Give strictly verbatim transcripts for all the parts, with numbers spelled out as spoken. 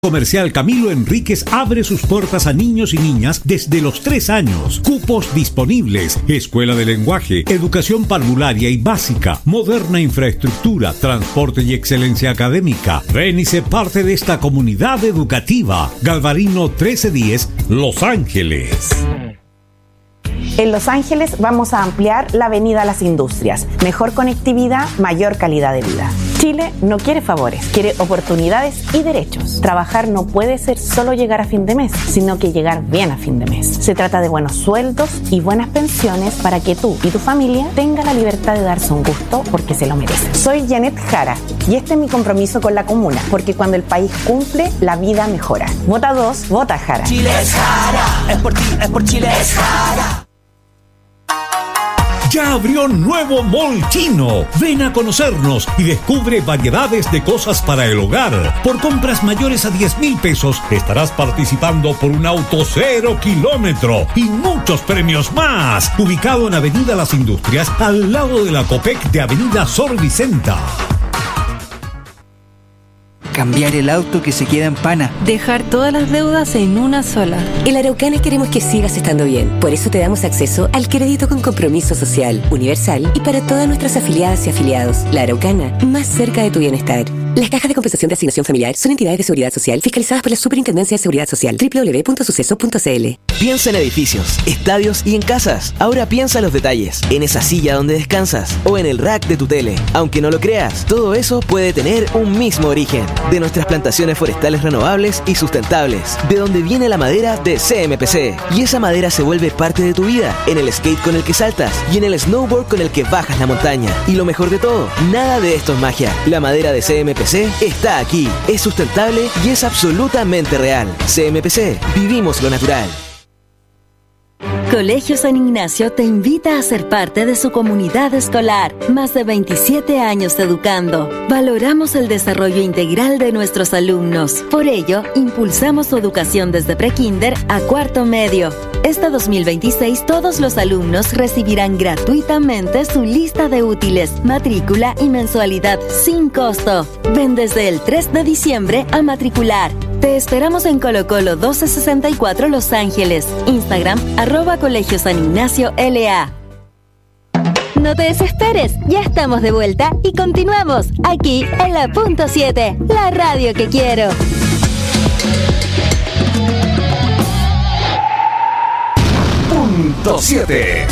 Comercial Camilo Enríquez abre sus puertas a niños y niñas desde los tres años. Cupos disponibles. Escuela de lenguaje, educación parvularia y básica, moderna infraestructura, transporte y excelencia académica. Ven y sé parte de esta comunidad educativa. Galvarino trece diez, Los Ángeles. En Los Ángeles vamos a ampliar la avenida Las Industrias. Mejor conectividad, mayor calidad de vida. Chile no quiere favores, quiere oportunidades y derechos. Trabajar no puede ser solo llegar a fin de mes, sino que llegar bien a fin de mes. Se trata de buenos sueldos y buenas pensiones para que tú y tu familia tengan la libertad de darse un gusto porque se lo merecen. Soy Janet Jara y este es mi compromiso con la comuna, porque cuando el país cumple, la vida mejora. Vota dos, vota Jara. Chile es Jara, es por ti, es por Chile, es Jara. Ya abrió nuevo Mall Chino. Ven a conocernos y descubre variedades de cosas para el hogar. Por compras mayores a diez mil pesos estarás participando por un auto cero kilómetro y muchos premios más. Ubicado en Avenida Las Industrias, al lado de la Copec de Avenida Sor Vicenta. Cambiar el auto que se queda en pana. Dejar todas las deudas en una sola. En La Araucana queremos que sigas estando bien. Por eso te damos acceso al crédito con compromiso social, universal y para todas nuestras afiliadas y afiliados. La Araucana, más cerca de tu bienestar. Las cajas de compensación de asignación familiar son entidades de seguridad social fiscalizadas por la Superintendencia de Seguridad Social. doble u doble u doble u punto suceso punto c l. Piensa en edificios, estadios y en casas. Ahora piensa en los detalles, en esa silla donde descansas o en el rack de tu tele. Aunque no lo creas, todo eso puede tener un mismo origen. De nuestras plantaciones forestales renovables y sustentables. De donde viene la madera de C M P C. Y esa madera se vuelve parte de tu vida. En el skate con el que saltas y en el snowboard con el que bajas la montaña. Y lo mejor de todo, nada de esto es magia. La madera de C M P C está aquí. Es sustentable y es absolutamente real. C M P C, vivimos lo natural. Colegio San Ignacio te invita a ser parte de su comunidad escolar. Más de veintisiete años educando. Valoramos el desarrollo integral de nuestros alumnos. Por ello, impulsamos su educación desde prekinder a cuarto medio. Este dos mil veintiséis, todos los alumnos recibirán gratuitamente su lista de útiles, matrícula y mensualidad sin costo. Ven desde el tres de diciembre a matricular. Te esperamos en Colo Colo doce sesenta y cuatro Los Ángeles. Instagram, arroba Colegio San Ignacio L A. No te desesperes, ya estamos de vuelta y continuamos aquí en la Punto siete, la radio que quiero. Punto siete.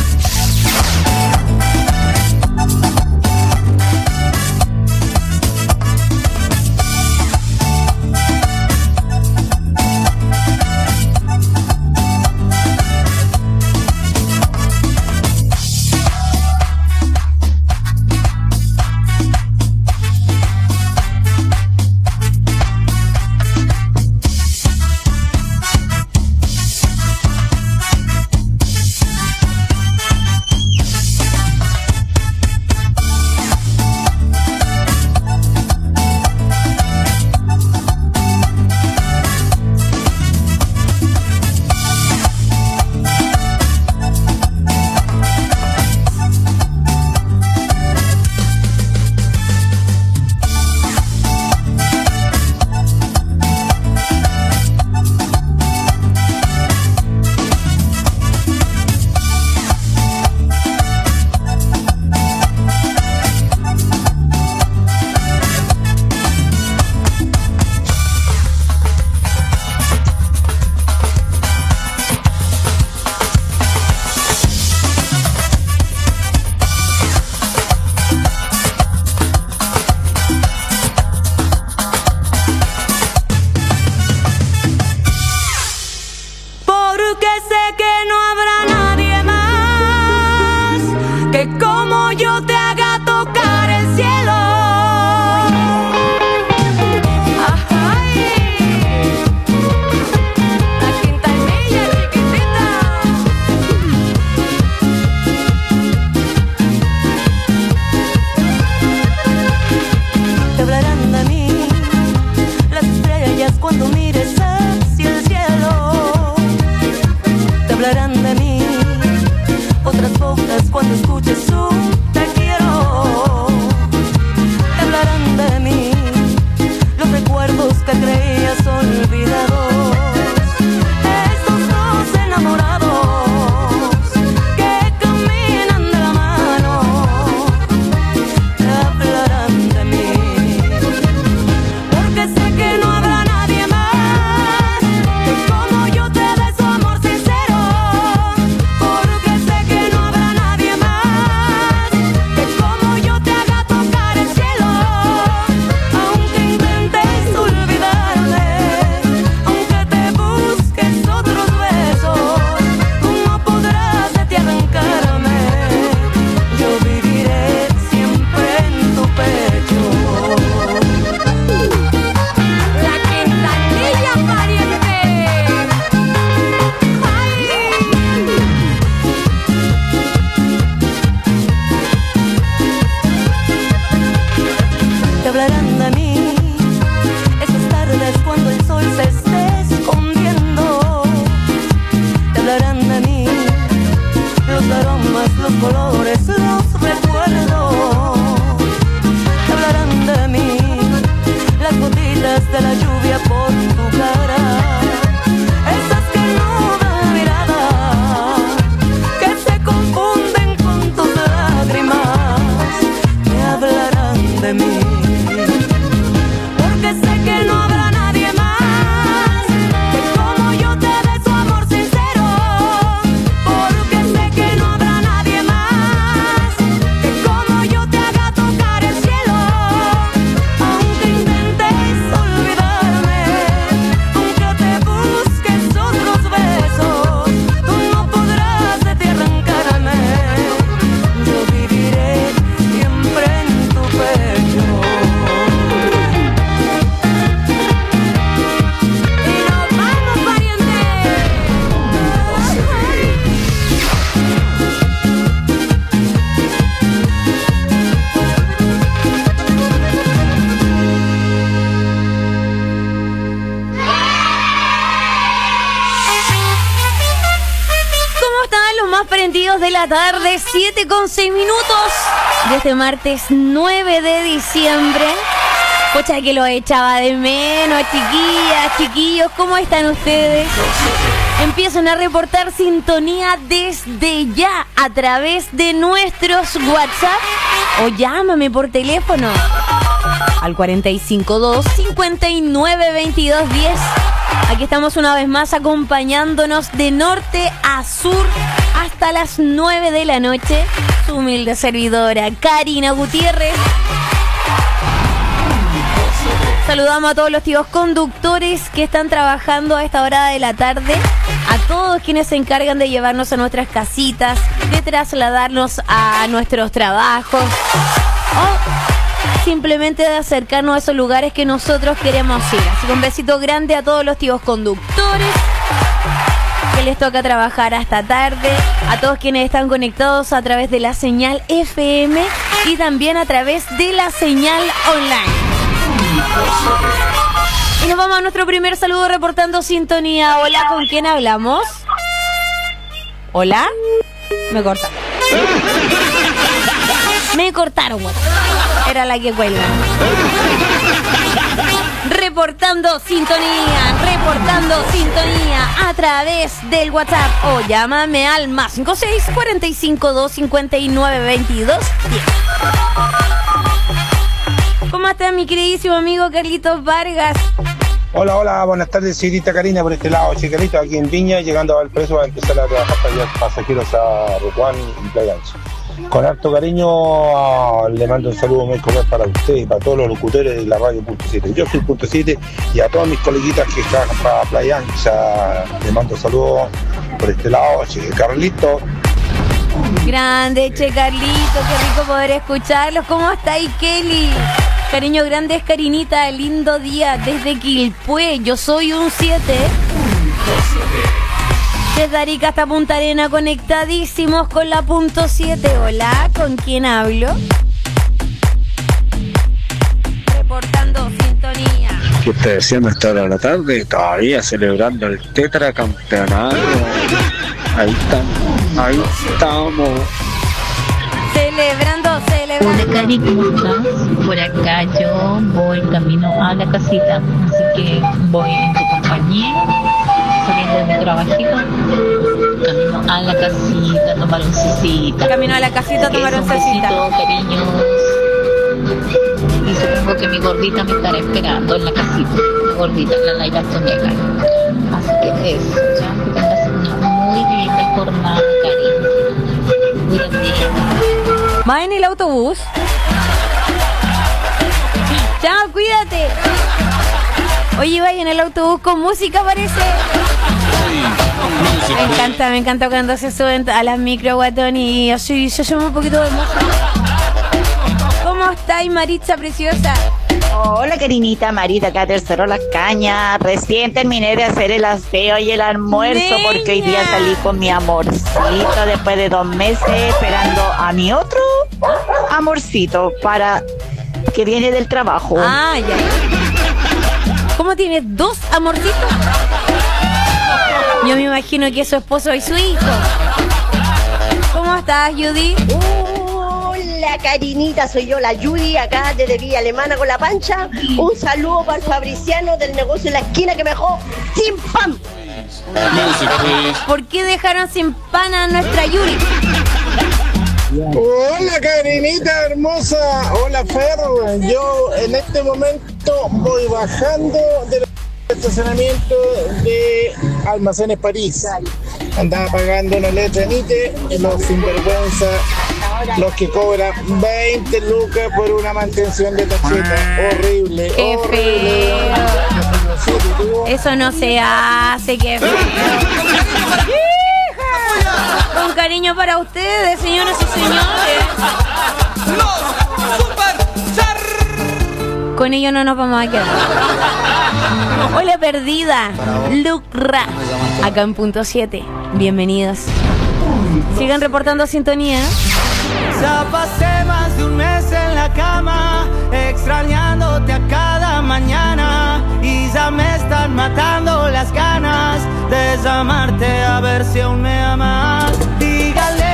veintidós de la tarde, siete con seis minutos de este martes nueve de diciembre. Pucha que lo echaba de menos, chiquillas, chiquillos, ¿cómo están ustedes? Empiezan a reportar sintonía desde ya a través de nuestros WhatsApp o llámame por teléfono al cuarenta y cinco dos, cincuenta y nueve, veintidós, diez. Aquí estamos una vez más acompañándonos de norte a sur hasta las nueve de la noche. Su humilde servidora, Karina Gutiérrez. Saludamos a todos los tíos conductores que están trabajando a esta hora de la tarde. A todos quienes se encargan de llevarnos a nuestras casitas, de trasladarnos a nuestros trabajos. O simplemente de acercarnos a esos lugares que nosotros queremos ir. Así que un besito grande a todos los tíos conductores que les toca trabajar hasta tarde, a todos quienes están conectados a través de la señal F M y también a través de la señal online. Y nos vamos a nuestro primer saludo reportando sintonía. Hola, ¿con quién hablamos? ¿Hola? Me cortaron. Me cortaron, güey. Era la que cuelga. Reportando sintonía, reportando sintonía a través del WhatsApp o llámame al más cinco seis, cuarenta y cinco, dos cincuenta y nueve, veintidós, diez. ¿Cómo está mi queridísimo amigo Carlitos Vargas? Hola, hola, buenas tardes, señorita Karina, por este lado, Chicarito, aquí en Viña, llegando al preso a empezar a trabajar para llevar pasajeros a Rocuán y Playa Ancha. Con harto cariño le mando un saludo muy cordial para usted y para todos los locutores de la radio punto siete. Yo soy punto siete y a todas mis coleguitas que trabajan para Playa Ancha, le mando saludos por este lado, Che Carlito. Grande, Che Carlito, qué rico poder escucharlos. ¿Cómo está ahí, Kelly? Cariño grande es Karinita, lindo día desde Quilpué, yo soy un siete. Desde Arica hasta Punta Arena, conectadísimos con la punto siete. Hola, ¿con quién hablo? Reportando sintonía. ¿Qué está diciendo a esta hora de la tarde? Todavía celebrando el tetracampeonato. Ahí estamos, ahí estamos. Celebrando, celebrando. Hola, Cari, ¿cómo estás? Por acá yo voy camino a la casita, así que voy en tu compañía, saliendo de mi trabajito, camino a la casita, tomar un cecita. Camino a la casita, tomar un cecita. Un besito, cariños. Y supongo que mi gordita me estará esperando en la casita. Mi gordita, la Laila Toñeca. Así que eso, ya que tengas una muy linda jornada, Cari. Cuídate. ¿Va en el autobús? Chao, cuídate. Oye, vaya en el autobús con música, parece. Me encanta, me encanta cuando se suben a las micro, guatón, y así se suma un poquito de música. ¿Cómo estáis, Maritza preciosa? Hola, Karinita, Marita, acá tercero Las Cañas. Recién terminé de hacer el aseo y el almuerzo. Niña. Porque hoy día salí con mi amorcito después de dos meses esperando a mi otro amorcito para que viene del trabajo. Ah, ya. ¿Cómo tienes dos amorcitos? Yo me imagino que es su esposo y su hijo. ¿Cómo estás, Judy? Hola, Karinita, soy yo, la Judy, acá desde Villa Alemana con la Pancha. Un saludo para el Fabriciano del negocio en la esquina que me dejó sin pan. ¿Por qué dejaron sin pan a nuestra Yuri? Hola, Karinita hermosa. Hola, Fer. Yo en este momento voy bajando del estacionamiento de Almacenes París. Andaba pagando una letra Nite, los sinvergüenza, los que cobran veinte lucas por una mantención de tarjeta. Horrible. Qué horrible. Feo. Eso no se hace, qué feo. Con cariño para ustedes, señoras y señores. Con ello no nos vamos a quedar. Hola, perdida. Lucra. Acá en punto siete. Bienvenidos. Sigan reportando sintonía. Ya pasé más de un mes en la cama, extrañándote a cada mañana, y ya me están matando las ganas de llamarte a ver si aún me amas. Dígale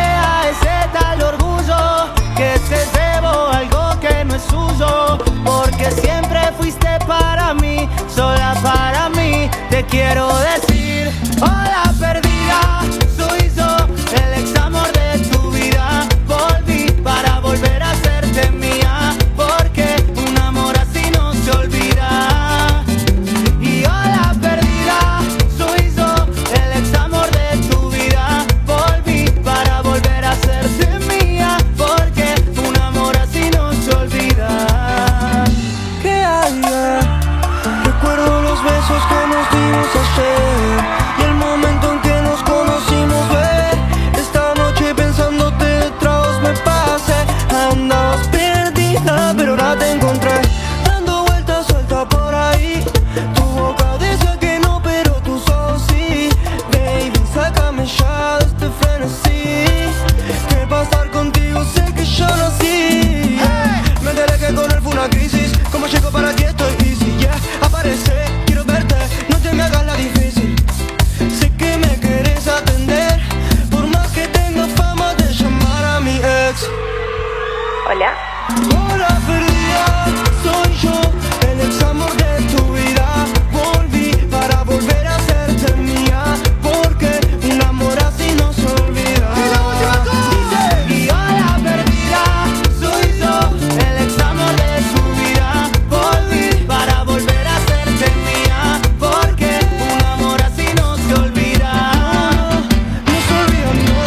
te quiero decir, hola perdida, soy yo, el ex amor de tu vida. Volví para volver a hacerte mía, porque un amor así no se olvida. Y hola perdida, soy yo, el ex amor de tu vida. Volví para volver a hacerte mía, porque un amor así no se olvida. ¿Qué hay? Recuerdo los besos que nos dimos ayer y el momento en que nos conocimos, ver. Esta noche pensándote detrás me pasé. Andabas perdida, pero ahora te encontré, dando vueltas suelta por ahí. Tu boca dice que no, pero tus ojos sí. Baby, sácame ya de este frenesí. ¿Qué pasar contigo? Sé que yo nací. Hey. Me enteré que con él fue una crisis. Como llego para aquí estoy easy, yeah. Aparece, quiero verte, no te me hagas la difícil. Sé que me quieres atender, por más que tenga fama de llamar a mi ex. Hola. Hola perdida, soy yo, el ex amor de tu vida. Volví para volver a hacerte mía, porque un amor así no se olvida. Y hola perdida, soy yo, el ex amor de tu vida. Volví para volver a hacerte mía, porque un amor así no se olvida. No se olvida, no,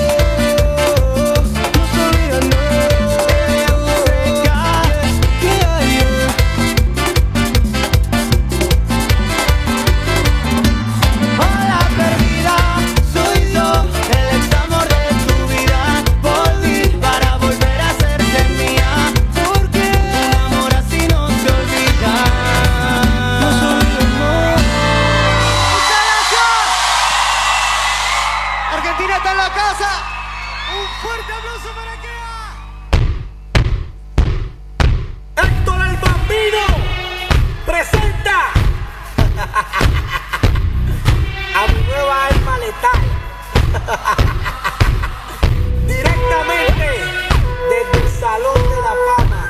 no se olvida, no. Hola perdida, soy yo, el ex amor de tu vida. Volví para volver a hacerte mía, porque un amor así no se olvida. No se olvida, no. Argentina está en la casa. Un fuerte aplauso para que Héctor el Bambino presenta a mi nueva alma letal directamente desde el Salón de la Fama.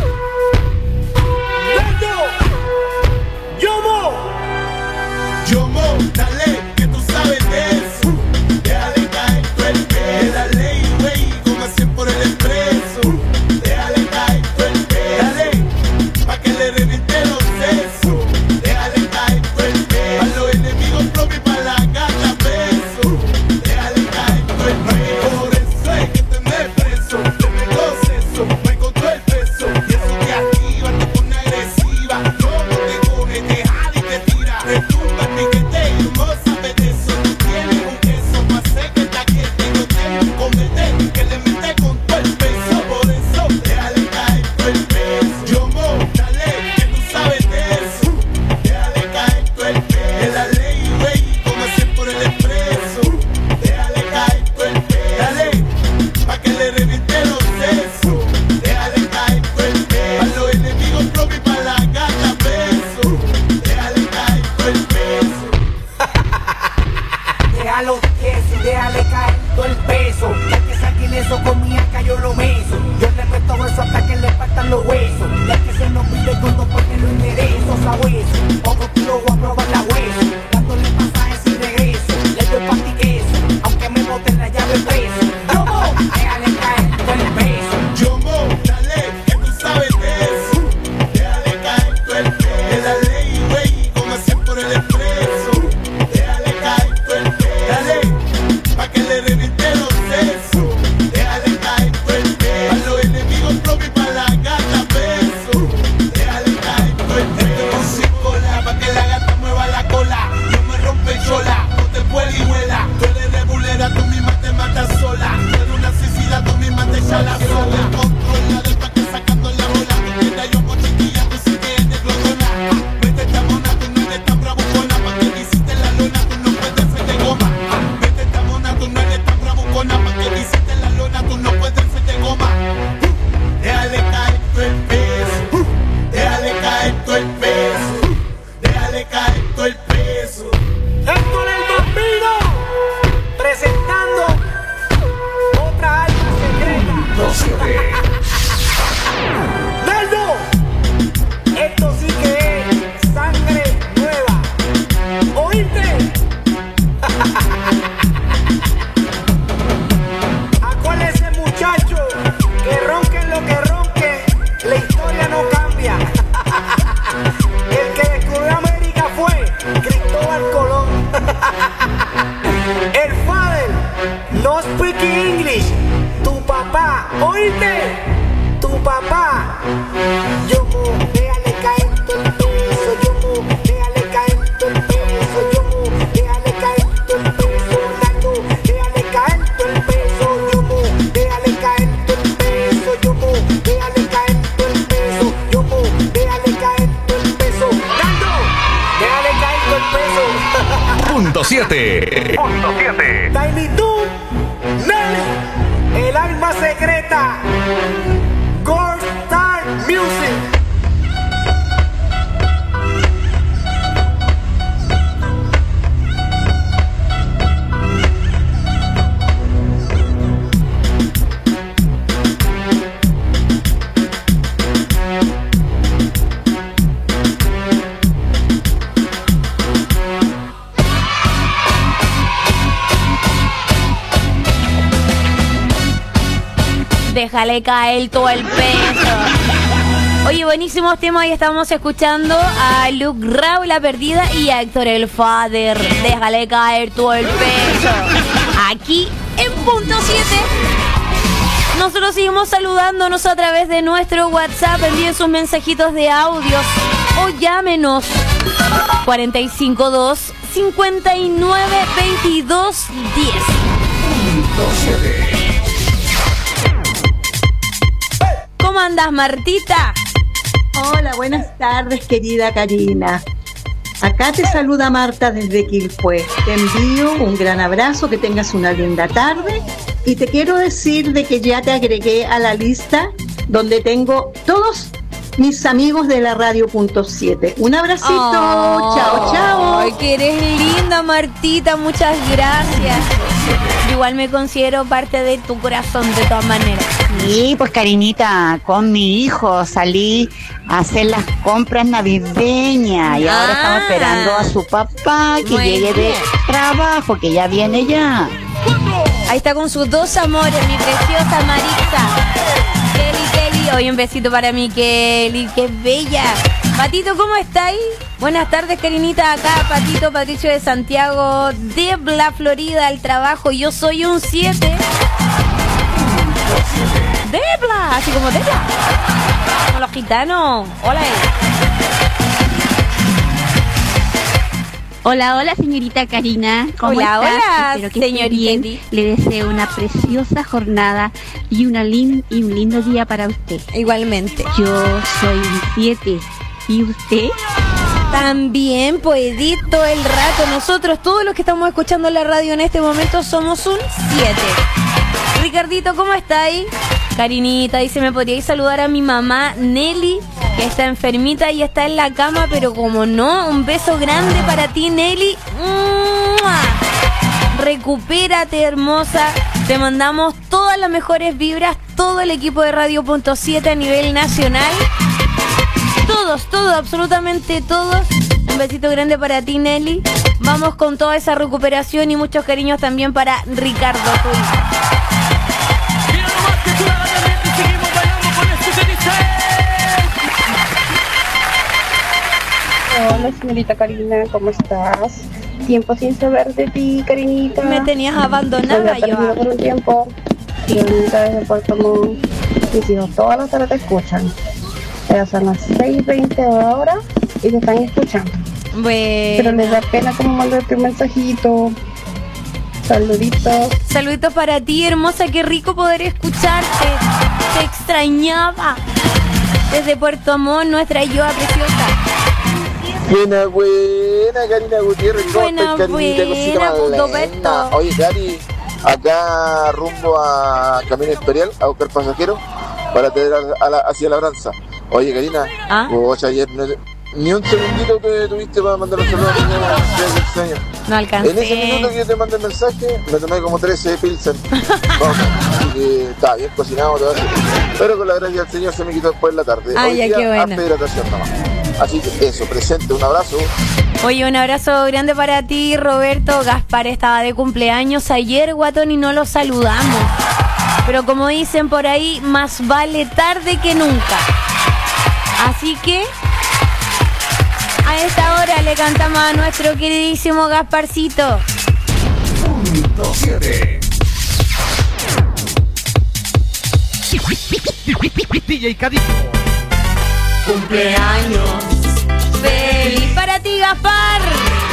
¡Neto! ¡Yomo! Yomo, dale, que tú sabes de eso. Déjale caer tu el pelo, dale, güey, como hacen por el expreso. Déjale caer tu el pelo, dale, pa' que le reviente los sesos. Déjale caer tu el pelo, a los enemigos propios y pa' la gata preso. Déjale caer tu el pelo, por eso es que te me preso. Te me goceso, me con todo el peso. Y eso te activa, te pone agresiva. Como te coge, te jala y te tira. Retumba el piquete y no sabes de eso. Tú tienes un queso, más sé que está que tengo tiempo. Comete, que le mete con todo el peso. Por eso, déjale caer todo el peso. Yomo, dale, que tú sabes de eso. Déjale caer todo el peso. Es la ley, güey, como hacen por el expreso. Déjale caer todo el peso. Dale, pa' que le reviente los sesos. Déjale caer todo el peso. A los enemigos propios y pa' la gata preso. Déjale caer todo el peso. Déjalo eso, déjale caer todo el peso. Ya que saquen eso con mi acá yo lo meso. Yo le meto eso hasta que le faltan los huesos. Ya que se nos pide todo porque lo enderezo, sabueso. Otro tiro voy a probar la hueso. Dándole pasajes y regreso. Le doy pa' ti queso, aunque me boten la llave preso. Yomo, déjale caer todo el peso. Yomo, dale, que tú sabes de eso. Déjale caer todo el peso. Es la ley, güey, como hacen por el expreso. Déjale caer todo el peso. Dale, pa' que le reviente los sesos. Déjale caer todo el peso. A los enemigos propios y pa' la gata preso. Déjale caer todo el peso. Con cinco la pa' que la gata mueva oíste. Acuérdese, muchacho, que ronque lo que ronque, la historia no cambia. El que descubrió América fue Cristóbal Colón. El father no speak English. Tu papá, oíste, tu papá. Yo mo, déjale caer todo el peso. Yo mo, déjale caer todo el peso. Yo mo, déjale caer todo el peso. Nando, déjale caer todo el peso. Yo mo, déjale caer todo el peso. Yo mo, déjale caer todo el peso. Yo mo, déjale caer todo el peso. Nando, déjale caer todo el peso. Punto siete. Punto siete. Tiny Toon, Nelly, el alma secreta, Gold Star Music. Déjale caer todo el peso. Oye, buenísimos temas. Hoy estamos escuchando a Luke Rao, La Perdida, y a Héctor el Father. Déjale caer todo el peso. Aquí en Punto siete. Nosotros seguimos saludándonos a través de nuestro WhatsApp. Envíen sus mensajitos de audios o llámenos cuatro cinco dos, cinco nueve, veintidós diez. Punto siete. ¿Cómo andas, Martita? Hola, buenas tardes, querida Karina. Acá te saluda Marta desde Quilpué. Te envío un gran abrazo, que tengas una linda tarde. Y te quiero decir de que ya te agregué a la lista donde tengo todos mis amigos de la radio Punto siete. Un abracito, oh, chao, chao. Ay, que eres linda, Martita, muchas gracias. Igual me considero parte de tu corazón, de todas maneras. Sí, pues Karinita, con mi hijo salí a hacer las compras navideñas y ah, ahora estamos esperando a su papá que llegue de trabajo, que ya viene ya. Ahí está con sus dos amores, mi preciosa Maritza. Kelly, Kelly, hoy un besito para mi Kelly, qué bella. Patito, ¿cómo estáis? Buenas tardes, Karinita, acá Patito, Patricio de Santiago, de la Florida, al trabajo. Yo soy un siete. Debla, así como Debla, como los gitanos. Hola. Hola, hola, señorita Karina. ¿Cómo hola, estás? hola, Espero que señorita. esté bien. Le deseo una preciosa jornada y, una lin y un lindo día para usted. Igualmente. Yo soy un siete. ¿Y usted? También, poedito el rato. Nosotros, todos los que estamos escuchando en la radio en este momento, somos un siete. Ricardito, ¿cómo estáis? Karinita dice, ¿me podríais saludar a mi mamá Nelly, que está enfermita y está en la cama? Pero como no, un beso grande para ti, Nelly. ¡Mua! Recupérate, hermosa. Te mandamos todas las mejores vibras, todo el equipo de Radio Punto siete a nivel nacional. Todos, todos, absolutamente todos. Un besito grande para ti, Nelly. Vamos con toda esa recuperación y muchos cariños también para Ricardo, tu hijo. Hola, señorita Karina, ¿cómo estás? Tiempo sin saber de ti, Karinita. Me tenías abandonada yo. por un tiempo. Y ahorita desde Puerto Montt, mis hijos todas las tardes te escuchan. Pero son las seis veinte ahora y te están escuchando. Bueno. Pero les da pena como mandarte un mensajito. Saluditos. Saluditos para ti, hermosa. Qué rico poder escucharte. Te extrañaba. Desde Puerto Montt, nuestra Yoa preciosa. Buena, buena, Karina Gutiérrez. Buena, buena, buena. Oye, Cari, acá rumbo a Camino Imperial a buscar pasajeros para tener a la, hacia Labranza. Oye, Karina, ¿ah? Vos ayer no, ni un segundito que tuviste para mandar un saludo a mi niña de quince años. No alcancé. En ese minuto que yo te mandé el mensaje, me tomé como trece Pilsen. Vamos, así que está bien cocinado todo eso. Pero con la gracia del Señor se me quitó después en la tarde. Ay, Hoy ya, día, qué buena. harta hidratación nomás. Así que eso, presente, un abrazo. Oye, un abrazo grande para ti, Roberto. Gaspar estaba de cumpleaños ayer, guatón, y no lo saludamos. Pero como dicen por ahí, más vale tarde que nunca. Así que a esta hora le cantamos a nuestro queridísimo Gasparcito. Punto siete. D J Cadillo. Cumpleaños feliz para ti, Gaspar.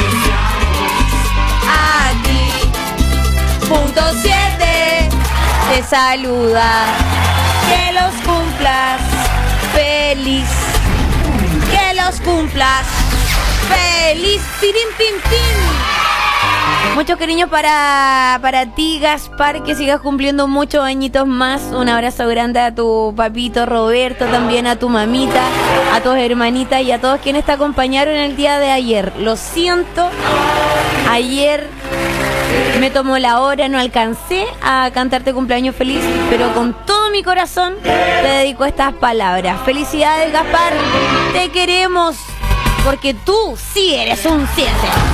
Aquí, punto siete, te saluda. Que los cumplas feliz. Que los cumplas feliz. Pirim, pim, pim. Mucho cariño para, para ti, Gaspar, que sigas cumpliendo muchos añitos más. Un abrazo grande a tu papito Roberto, también a tu mamita, a tus hermanitas y a todos quienes te acompañaron el día de ayer. Lo siento, ayer me tomó la hora, no alcancé a cantarte cumpleaños feliz, pero con todo mi corazón te dedico estas palabras. Felicidades, Gaspar, te queremos, porque tú sí eres un siete.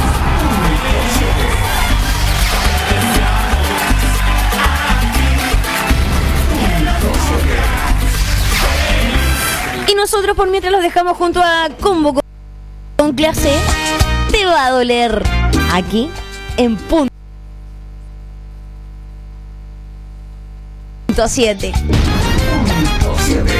Y nosotros por mientras los dejamos junto a Combo con Clase. Te va a doler aquí en punto siete. Punto siete.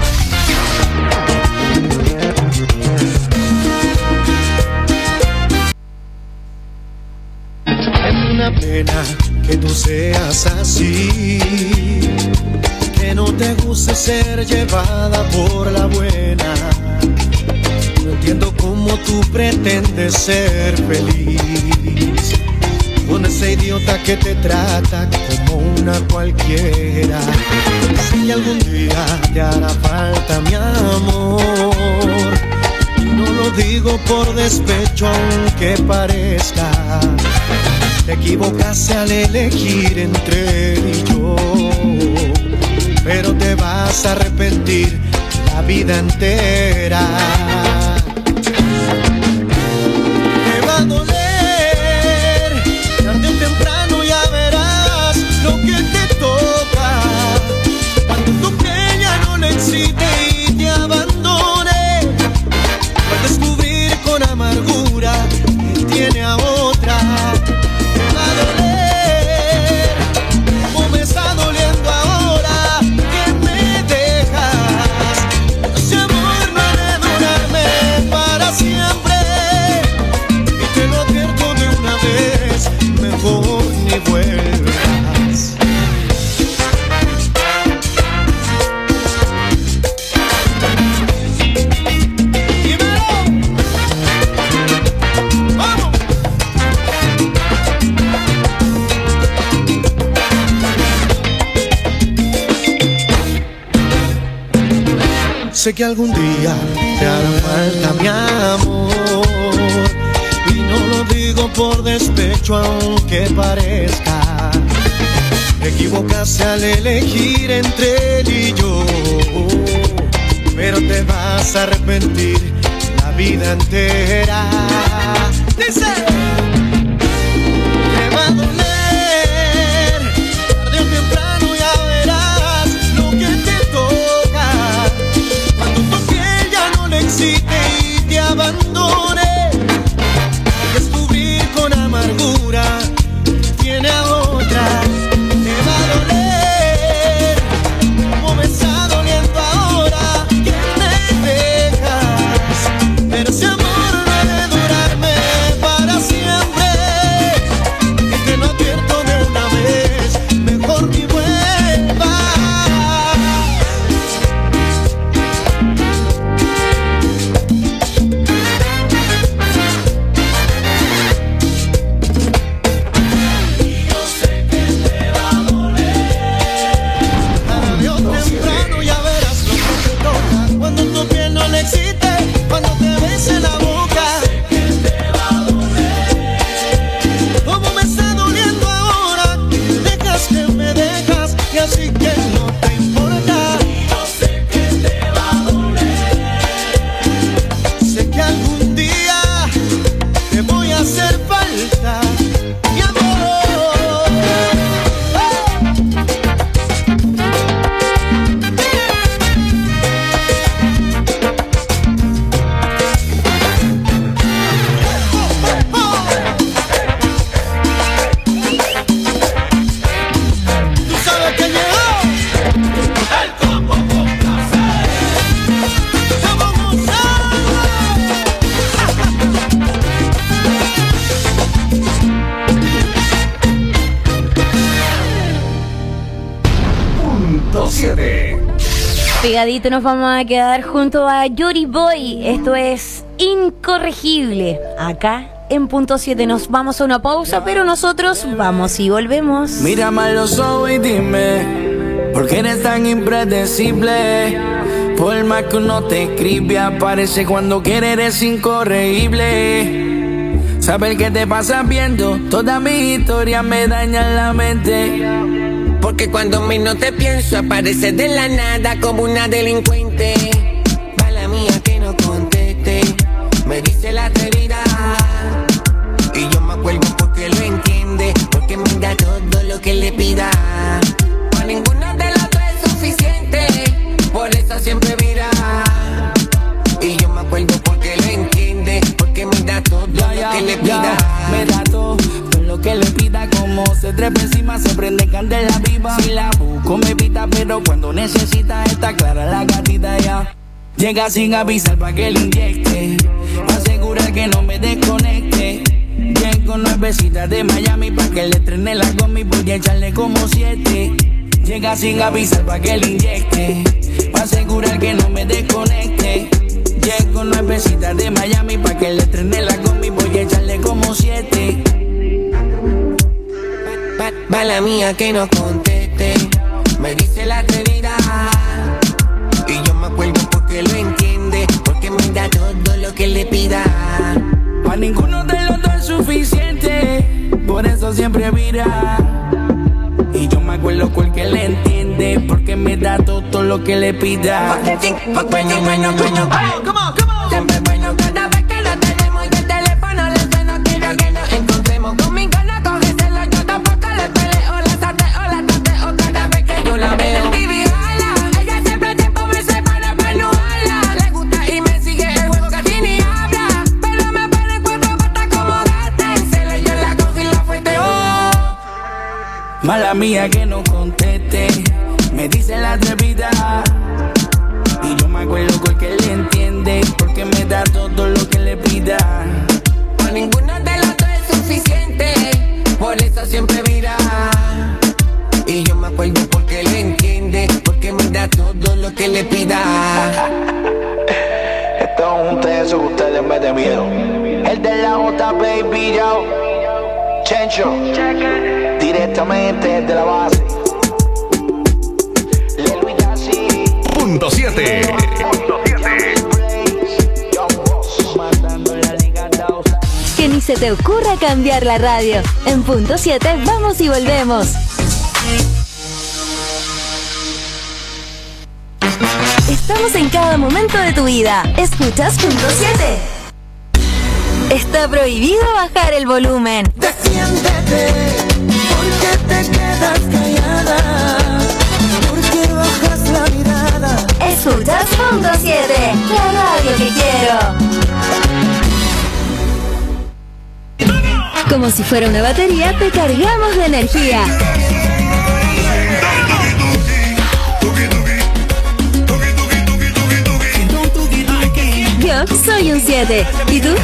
Es una pena que tú seas así, que no te guste ser llevada por la buena. No entiendo cómo tú pretendes ser feliz con ese idiota que te trata como una cualquiera. Si algún día te hará falta mi amor, y no lo digo por despecho aunque parezca, te equivocaste al elegir entre él y yo, pero te vas a arrepentir la vida entera. Te va a doler, tarde o temprano ya verás lo que te toca, cuando tú que ella no le excite y te abandone, vas a descubrir con amargura que tiene a otra. Te va a doler, como me está doliendo ahora que me dejas. Ese amor no ha de durarme para siempre, y te lo advierto de una vez, mejor ni vuelvas. Dímelo. Vamos. Sé que algún día te hará falta mi amor, y no lo digo por despecho aunque parezca. Te equivocaste al elegir entre él y yo, pero te vas a arrepentir la vida entera. Dice, te va a doler, tarde o temprano ya verás lo que te toca, cuando tu piel ya no le excite y te abandone, descubrir con amargura tiene a otra. Te va a doler, como me está doliendo ahora que me dejas, pero ese amor no ha de durarme hacer falta, mi amor. Pegadito nos vamos a quedar junto a Yuri Boy. Esto es Incorregible. Acá en punto siete nos vamos a una pausa, pero nosotros vamos y volvemos. Mírame a los ojos y dime, ¿por qué eres tan impredecible? Por más que uno te escribe, aparece cuando quiere, eres incorregible. Saber qué te pasa viendo toda mi historia me daña la mente. Porque cuando menos te pienso apareces de la nada como una delincuente. Mala mía que no conteste, me dice la atrevida. Y yo me acuerdo porque lo entiende, porque me da todo lo que le pida. Para ninguno de los dos es suficiente, por eso siempre mira. Y yo me acuerdo porque lo entiende, porque me da todo ya, lo ya, que le pida. Ya, me da todo lo que le pida, como se trepa encima, se prende candela viva. Si la busco me evita, pero cuando necesita está clara la gatita ya. Llega sin avisar pa' que le inyecte, asegura que no me desconecte. Llego nuevecita de Miami pa' que le trene la gomi, voy a echarle como siete. Llega sin avisar pa' que le inyecte, asegurar que no me desconecte. Llego nuevecita de Miami pa' que le trene la gomi, voy a echarle como siete. Mala mía que no conteste, me dice la atrevida. Y yo me acuerdo porque lo entiende, porque me da todo lo que le pida. Pa' ninguno de los dos es suficiente, por eso siempre mira. Y yo me acuerdo porque le entiende, porque me da todo lo que le pida. Bueno, bueno, bueno, siempre bueno cada vez que lo tenemos y el teléfono le suena. Quiero que nos encontremos con mi gana, cógeselo, yo tampoco le peleo. La sateo, la tateo cada vez que yo la veo. Y viala, ella siempre tiempo me separa para no hablar. Le gusta y me sigue el juego, casi ni habla. Pero me pone cuatro patas como gata. En celo yo la cojo y la fuerte, oh. Mala mía que no conteste, me dice la atrevida. Y yo me acuerdo porque le entiende, porque me da todo lo que le pida. Para ninguno de los dos es suficiente, por eso siempre mira. Y yo me acuerdo porque le entiende, porque me da todo lo que le pida. Estamos juntos en eso que ustedes me den miedo. El de la J, baby, yo. Chencho, directamente desde la base. Punto siete. Que ni se te ocurra cambiar la radio. En punto siete vamos y volvemos. Estamos en cada momento de tu vida. Escuchas punto siete. Está prohibido bajar el volumen. Defiéndete, porque te quedas callada, porque bajas la mirada. Escuchas punto siete, la radio que quiero. Como si fuera una batería, te cargamos de energía. Yo soy un siete. ¿Y tú?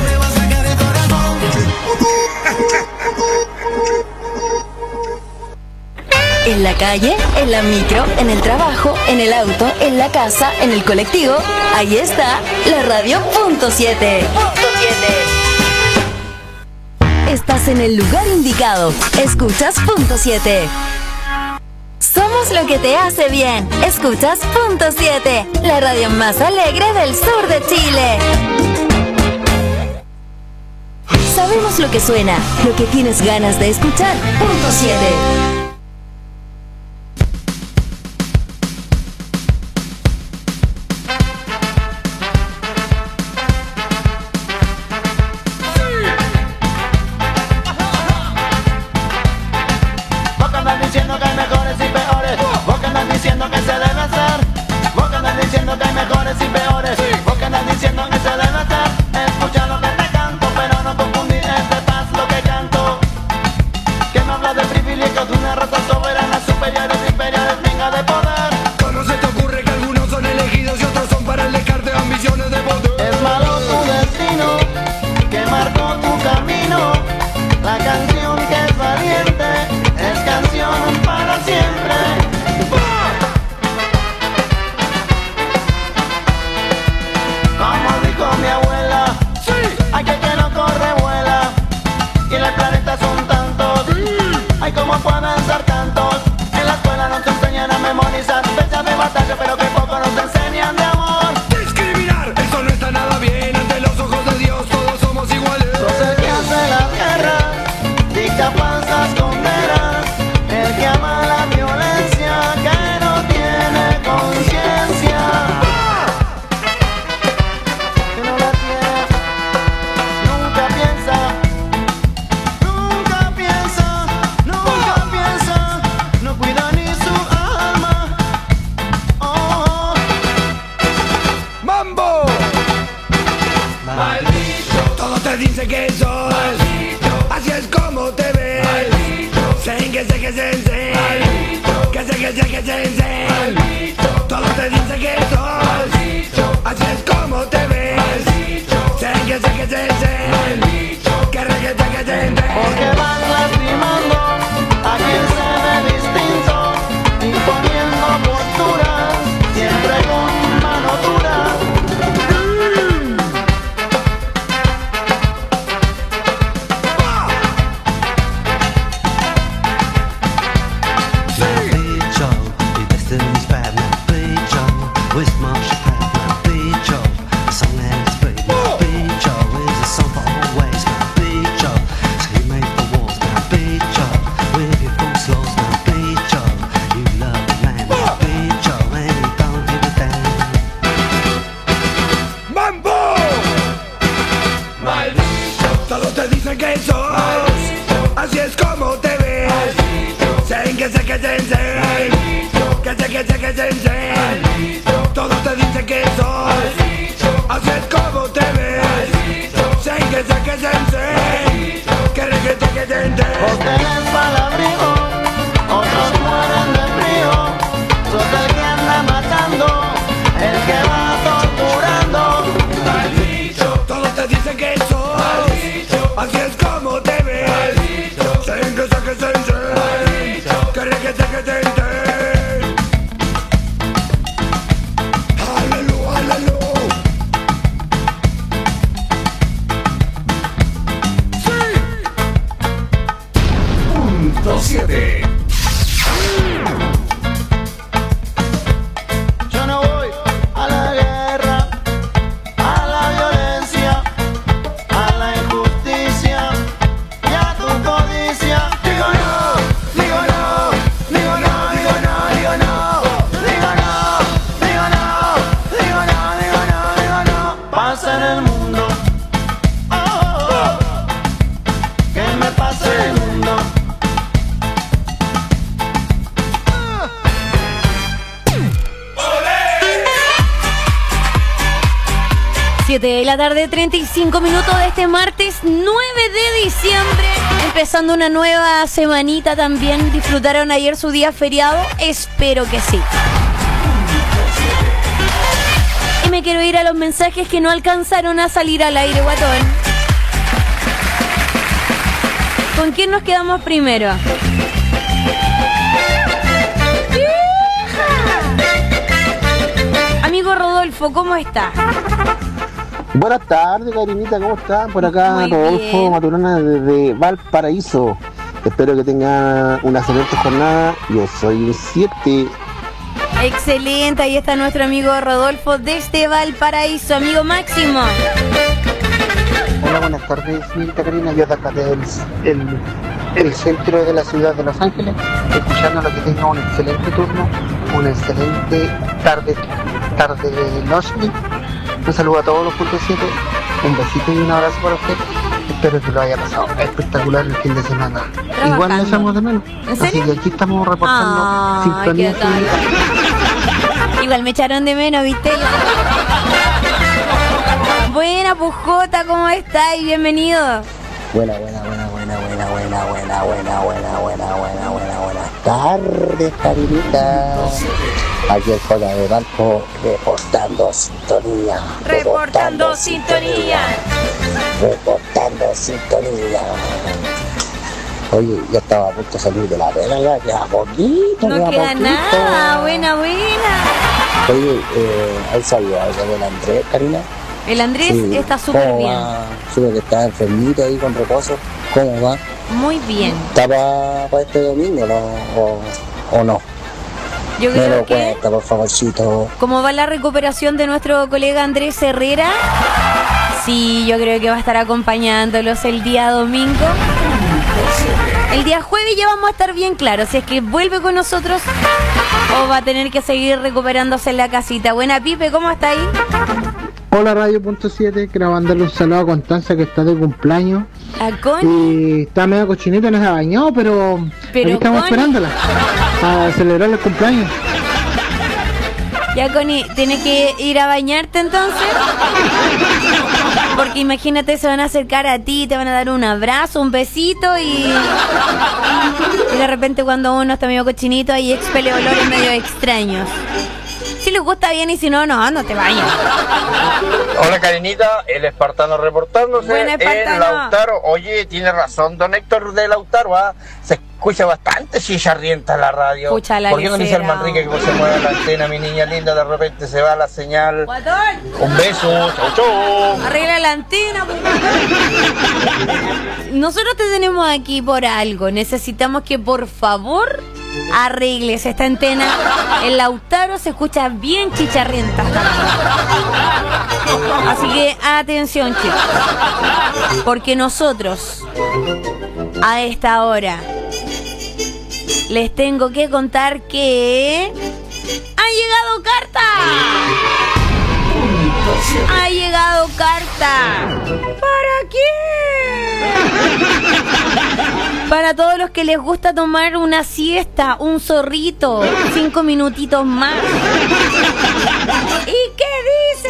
En la calle, en la micro, en el trabajo, en el auto, en la casa, en el colectivo. Ahí está la radio punto siete. Punto siete. Estás en el lugar indicado. Escuchas punto siete. Somos lo que te hace bien. Escuchas punto siete, la radio más alegre del sur de Chile. Sabemos lo que suena, lo que tienes ganas de escuchar. Punto siete. diciendo que se debe hacer. Vos que andas diciendo que hay mejores y peores. Vos que andas diciendo que se debe hacer. Escucha lo que te canto, pero no confundir este paz lo que canto. Que me habla de privilegios de una raza soberana, superiores, imperiales, venga de poder. ¿Cómo se te ocurre que algunos son elegidos y otros son para el descarte de ambiciones de poder? Es malo tu destino, que marcó tu camino. La canción que es valiente, es canción para siempre. Como dijo mi abuela, hay que que no corre vuela. Y en el planeta son tantos, hay como pueden ser tantos. En la escuela nos enseñan a memorizar fechas de batalla, pero que poco nos enseñan de amor. Discriminar, eso no está nada bien. Ante los ojos de Dios todos somos iguales. Sos el que hace las guerras, dicta falsas condenas. El que ama la violencia, que no tiene conciencia. Que no la tiene, nunca piensa. Nunca piensa, nunca piensa. No cuida ni su alma. Oh. ¡Mambo! Maldito. Todos te dicen que sos maldito. Así es como te ves. Maldito. Sen que sé que se maldito. Que sé que sé que se maldito. Todos te dicen que sos maldito. Así es como te ves. Maldito. Sen que sé que se maldito. Que re que sé que se Porque van lastimando a quien se ve distinto, imponiendo posturas, siempre con mano dura. ¡Mambo! Maldito. Todos te dicen que sos maldito. Así es como te ves. Maldito. Sen que sé que se maldito. Que sé que sé que se maldito. Todos te dicen que sos maldito. Así es como te ves. Maldito. Sen que sé que se maldito. Que re que sé que se Vos tenés palabrigo, otros mueren de frío. Sos el que anda matando, el que va torturando. Maldito. Todos te dicen que sos maldito. Así es como te ves. Maldito. Sen que sé que se maldito. Que re que sé que se maldito. Aleluya, aleluya. Punto siete. Yo no voy a la guerra, a la violencia, a la injusticia y a tu codicia. Digo no, digo no, digo no, digo no, digo no, digo no, digo no, digo no, digo no, digo no. Pasa en el mundo, oh, oh, oh. ¿Qué me pasa en el mundo? siete de la tarde, treinta y cinco minutos de este martes nueve de diciembre. Empezando una nueva semanita también. ¿Disfrutaron ayer su día feriado? Espero que sí. Y me quiero ir a los mensajes que no alcanzaron a salir al aire, guatón. ¿Con quién nos quedamos primero? Amigo Rodolfo, ¿cómo está? Buenas tardes, Karinita, ¿cómo están? Por acá, Muy Rodolfo bien. Maturana desde Valparaíso. Espero que tengan una excelente jornada. Yo soy un siete. Excelente, ahí está nuestro amigo Rodolfo desde Valparaíso. Amigo Máximo. Hola, buenas tardes, señorita Karina. Yo de acá del el, el centro de la ciudad de Los Ángeles, escuchando lo que tenga un excelente turno, una excelente tarde, tarde de noche. Un saludo a todos los puntos siete, un besito y un abrazo para usted. espero que lo haya pasado espectacular el fin de semana. Trabajando. Igual le echamos de menos. ¿En serio? Así que aquí estamos reportando Ah, sintonía. qué tal. Igual me echaron de menos, ¿viste? Buena, Pujota, ¿cómo estás? Bienvenido. Buena, buena, buena, buena, buena, buena, buena, buena, buena, buena, buena, buena, buenas tardes, Carinita. Aquí el J de Valpo reportando sintonía. Reportando sintonía. Reportando sintonía. Oye, yo estaba a punto de salir de la pena, ya queda poquito. No queda poquito. nada, buena, buena. Oye, eh, ¿hay sabido algo del Andrés, Karina? El Andrés Sí. está súper ¿Cómo bien. va? Supe que está enfermito ahí con reposo. ¿Cómo va? Muy bien. ¿Está para este domingo no? o, o no? Yo Me creo lo que, cuenta, por favorcito. ¿cómo va la recuperación de nuestro colega Andrés Herrera? Sí, yo creo que va a estar acompañándolos el día domingo. El día jueves ya vamos a estar bien claros si es que vuelve con nosotros o va a tener que seguir recuperándose en la casita. Buena, Pipe, ¿cómo está ahí? Hola Radio Punto siete, quiero mandarle un saludo a Constanza que está de cumpleaños. ¿A Connie? Y está medio cochinita, no se ha bañado, pero, Pero aquí estamos Connie. esperándola a celebrar el cumpleaños. Ya, Connie, ¿tienes que ir a bañarte entonces? Porque imagínate, se van a acercar a ti, te van a dar un abrazo, un besito y... y de repente cuando uno está medio cochinito ahí expele olores medio extraños. Si les gusta bien y si no, no, no te bañas. Hola Karinita, el espartano reportándose. Buena, espartano. El Lautaro, oye, tiene razón don Héctor de Lautaro, ¿ah? Se escucha bastante chicharrienta la radio. Escucha la ¿Por qué no dice el lesera. Manrique que se mueva la antena, mi niña linda? De repente se va la señal. Guatón, Un beso, chau chau. arregla la antena. pues. Nosotros te tenemos aquí por algo. Necesitamos que por favor arregles esta antena. El Lautaro se escucha bien chicharrienta. Así que atención, chicos. Porque nosotros a esta hora les tengo que contar que ha llegado carta. Ha llegado carta. ¿Para quién? Para todos los que les gusta tomar una siesta, un zorrito, cinco minutitos más. ¿Y qué dice?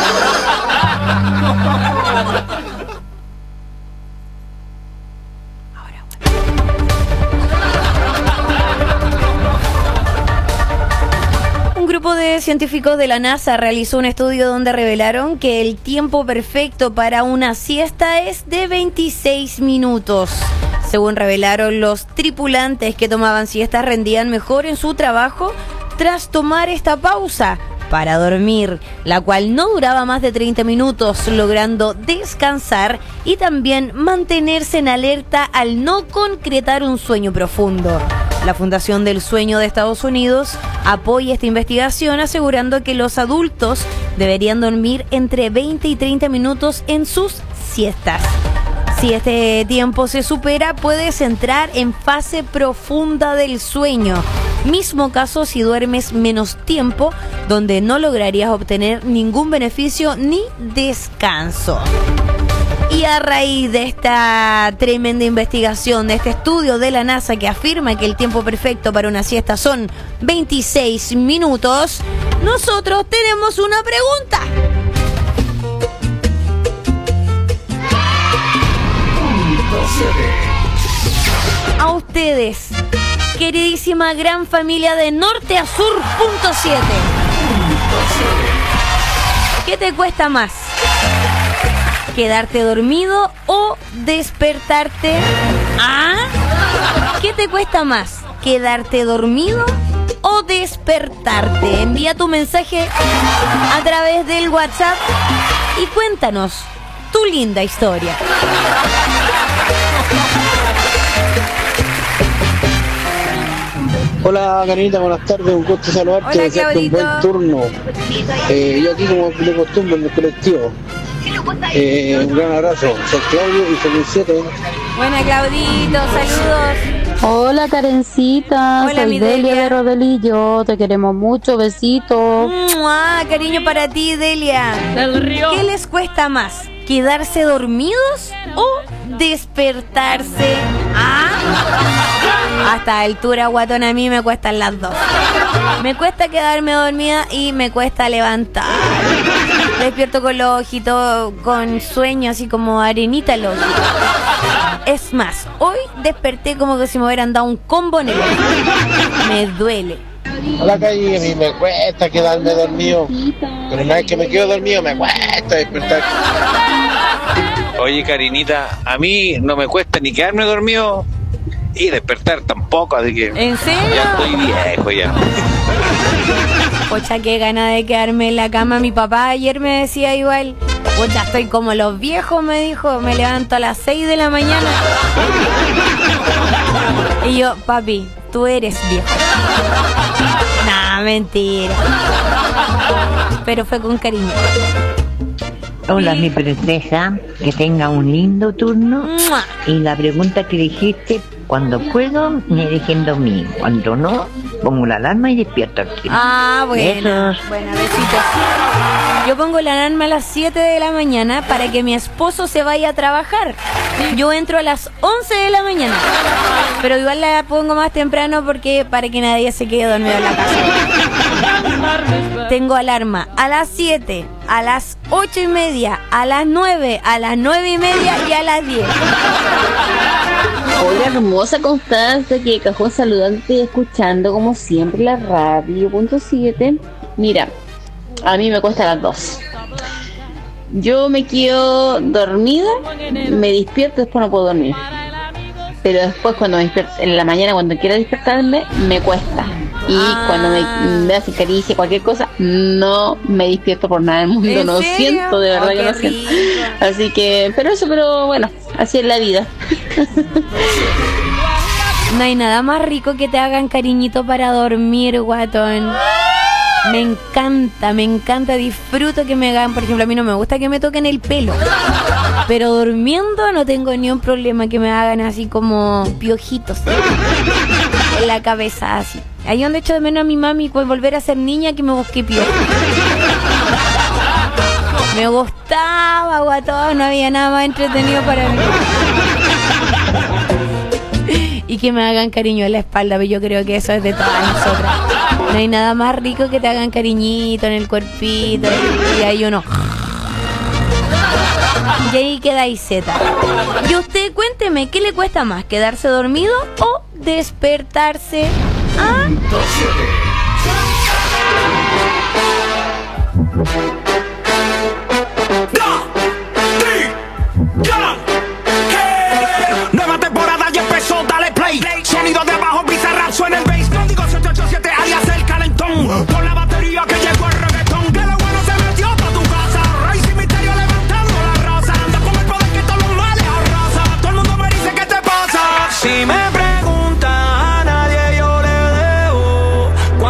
Un grupo de científicos de la NASA realizó un estudio donde revelaron que el tiempo perfecto para una siesta es de veintiséis minutos. Según revelaron, los tripulantes que tomaban siestas rendían mejor en su trabajo tras tomar esta pausa para dormir, la cual no duraba más de treinta minutos, logrando descansar y también mantenerse en alerta al no concretar un sueño profundo. La Fundación del Sueño de Estados Unidos apoya esta investigación asegurando que los adultos deberían dormir entre veinte y treinta minutos en sus siestas. Si este tiempo se supera, puedes entrar en fase profunda del sueño. Mismo caso si duermes menos tiempo, donde no lograrías obtener ningún beneficio ni descanso. Y a raíz de esta tremenda investigación, de este estudio de la NASA que afirma que el tiempo perfecto para una siesta son veintiséis minutos, nosotros tenemos una pregunta. A ustedes, queridísima gran familia de Norte a Sur punto siete. ¿Qué te cuesta más? ¿Quedarte dormido o despertarte? ¿Ah? ¿Qué te cuesta más? ¿Quedarte dormido o despertarte? Envía tu mensaje a través del WhatsApp y cuéntanos tu linda historia. Hola Karinita, buenas tardes, un gusto saludarte, Hola, desearte un Claudito. buen turno. Eh, yo aquí como de costumbre en el colectivo. Eh, un gran abrazo, soy Claudio y feliz siete. Buena, Claudito, saludos. Hola Karencita, Hola, soy mi Delia Delia. de Rodelillo, te queremos mucho, besitos. ¡Mua! Cariño para ti, Delia. ¿Qué les cuesta más? ¿Quedarse dormidos o despertarse? ¿Ah? A esta altura, guatón, a mí me cuestan las dos. Me cuesta quedarme dormida y me cuesta levantar. Despierto con los ojitos con sueño, así como arenita los ojos. Es más, hoy desperté como que si me hubieran dado un combo en el ojo. Me duele. A la calle, a mí me cuesta quedarme dormido. Pero una vez que me quedo dormido, me cuesta despertar. Oye, Karinita, a mí no me cuesta ni quedarme dormido y despertar tampoco, así que... ¿En serio? Ya estoy viejo ya. Pocha, qué gana de quedarme en la cama. Mi papá ayer me decía igual. Pocha, estoy como los viejos, me dijo. Me levanto a las seis de la mañana. Y yo, papi, tú eres viejo. Nah, mentira. Pero fue con cariño. Hola, mi princesa, que tenga un lindo turno. ¡Mua! Y la pregunta que dijiste, cuando puedo, me dejen dormir. Cuando no, pongo la alarma y despierto aquí. Ah, bueno. Besos. Bueno, besitos. Yo pongo la alarma a las siete de la mañana para que mi esposo se vaya a trabajar. Yo entro a las once de la mañana. Pero igual la pongo más temprano porque para que nadie se quede dormido en la casa. Tengo alarma a las siete, a las ocho y media, a las nueve, a las nueve y media y a las diez. Hola, hermosa Constanza, que cajón saludante y escuchando como siempre la radio punto siete. Mira, a mí me cuesta las dos. Yo me quedo dormida, me despierto, después no puedo dormir. Pero después cuando me despierto, en la mañana cuando quiero despertarme, me cuesta. Y ah. cuando me, me hacen caricia, cualquier cosa, no me despierto por nada del mundo, no serio? siento, de verdad oh, que no rico. siento. Así que, pero eso, pero bueno, así es la vida. No hay nada más rico que te hagan cariñito para dormir, guatón. Me encanta, me encanta, disfruto que me hagan, por ejemplo, a mí no me gusta que me toquen el pelo, pero durmiendo no tengo ni un problema que me hagan así como piojitos en la cabeza, así. Ahí donde echo de menos a mi mami por volver a ser niña, que me busqué piojos. Me gustaba, guatón, no había nada más entretenido para mí. Y que me hagan cariño en la espalda, pero yo creo que eso es de todas nosotras. No hay nada más rico que te hagan cariñito en el cuerpito. Y ahí uno... Y ahí queda Iseta. Y usted, cuénteme, ¿qué le cuesta más? ¿Quedarse dormido o despertarse? ¿Ah? Nueva temporada ya empezó, dale play. Sonido de abajo, bizarrap, suena el bass. Código siete ocho siete, alias el calentón. Con la batería que llegó el reggaetón. Que lo bueno se metió pa' tu casa. Rey sin misterio levantando la raza. Anda con el poder que todos los males arrasa. Todo el mundo me dice ¿qué te pasa? Si me preguntan a nadie yo le debo.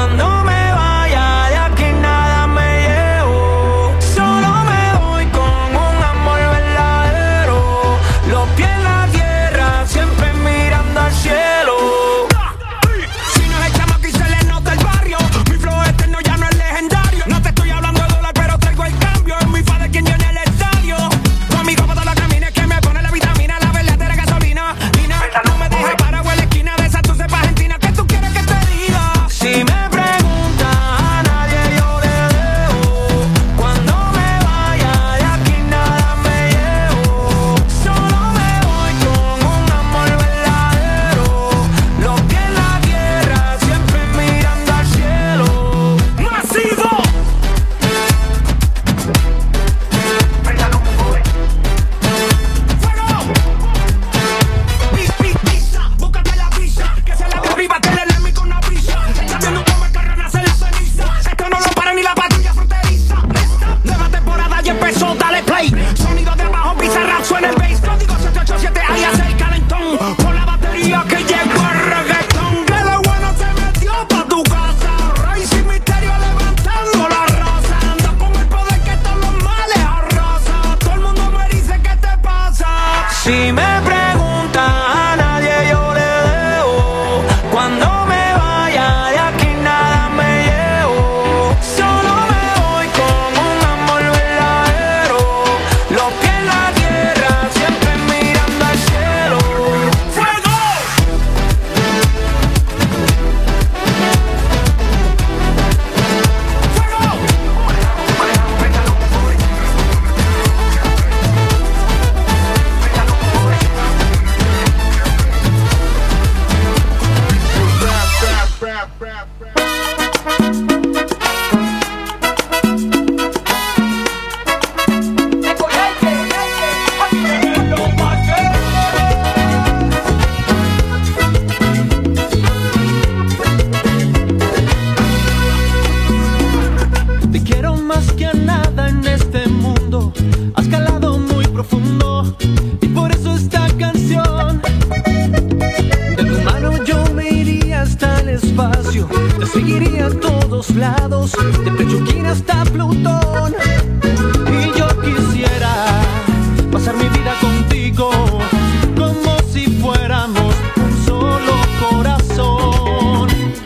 seguiría a todos lados, de Pechuquín hasta Plutón. Y yo quisiera pasar mi vida contigo, como si fuéramos un solo corazón.